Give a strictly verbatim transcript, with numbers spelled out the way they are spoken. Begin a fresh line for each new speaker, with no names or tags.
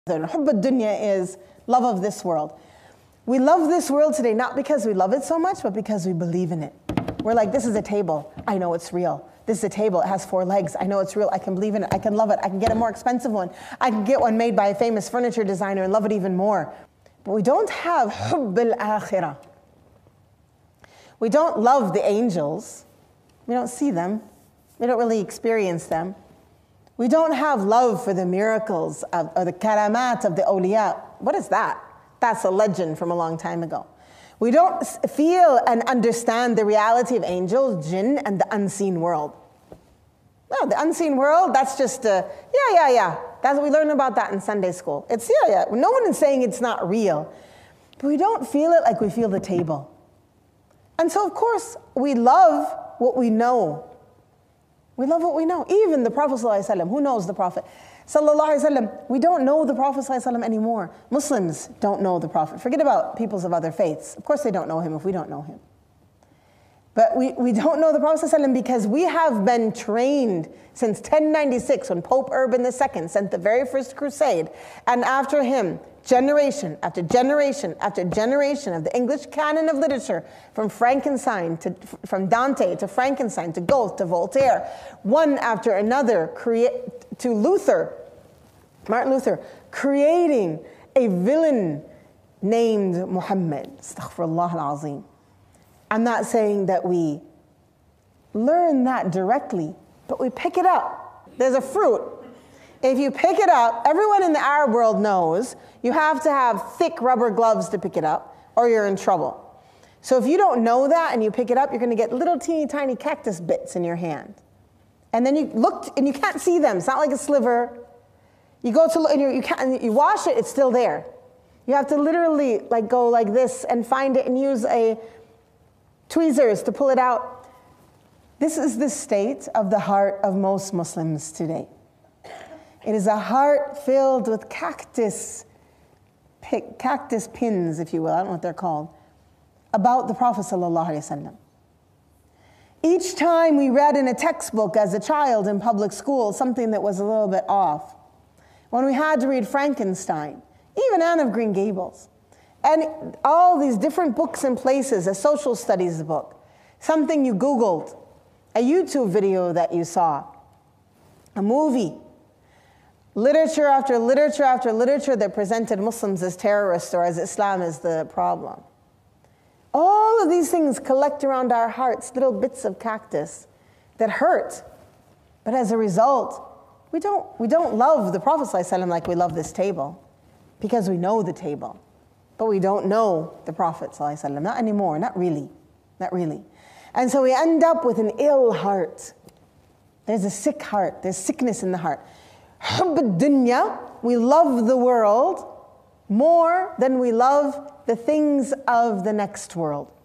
Hubb ad-dunya is love of this world. We love this world today not because we love it so much, but because we believe in it. We're like, this is a table. I know it's real. This is a table. It has four legs. I know it's real. I can believe in it. I can love it. I can get a more expensive one. I can get one made by a famous furniture designer and love it even more. But we don't have hubb al-akhirah. We don't love the angels. We don't see them. We don't really experience them. We don't have love for the miracles of, or the karamat of the awliya. What is that? That's a legend from a long time ago. We don't feel and understand the reality of angels, jinn, and the unseen world. No, the unseen world, that's just, uh, yeah, yeah, yeah. That's what we learn about that in Sunday school. It's, yeah, yeah. No one is saying it's not real. But we don't feel it like we feel the table. And so, of course, we love what we know. We love what we know. Even the Prophet ﷺ, who knows the Prophet? ﷺ, we don't know the Prophet ﷺ anymore. Muslims don't know the Prophet. Forget about peoples of other faiths. Of course they don't know him if we don't know him. But we, we don't know the Prophet ﷺ because we have been trained since ten ninety-six when Pope Urban the Second sent the very first crusade. And after him, generation after generation after generation of the English canon of literature, from Frankenstein to from Dante to Frankenstein to Goethe to Voltaire, one after another, create to Luther, Martin Luther, creating a villain named Muhammad. Astaghfirullah al-Azim. I'm not saying that we learn that directly, but we pick it up. There's a fruit. If you pick it up, everyone in the Arab world knows you have to have thick rubber gloves to pick it up, or you're in trouble. So if you don't know that and you pick it up, you're going to get little teeny tiny cactus bits in your hand. And then you look, and you can't see them. It's not like a sliver. You go to look, and you, you, can't, you wash it, it's still there. You have to literally like go like this and find it and use a tweezers to pull it out. This is the state of the heart of most Muslims today. It is a heart filled with cactus, pick, cactus pins, if you will, I don't know what they're called, about the Prophet ﷺ. Each time we read in a textbook as a child in public school something that was a little bit off, when we had to read Frankenstein, even Anne of Green Gables, and all these different books and places, a social studies book, something you Googled, a YouTube video that you saw, a movie, literature after literature after literature that presented Muslims as terrorists or as Islam as the problem. All of these things collect around our hearts, little bits of cactus that hurt. But as a result, we don't, we don't love the Prophet ﷺ like we love this table, because we know the table. But we don't know the Prophet ﷺ, not anymore, not really, not really. And so we end up with an ill heart. There's a sick heart, there's sickness in the heart. Hubb ad-dunya, we love the world more than we love the things of the next world.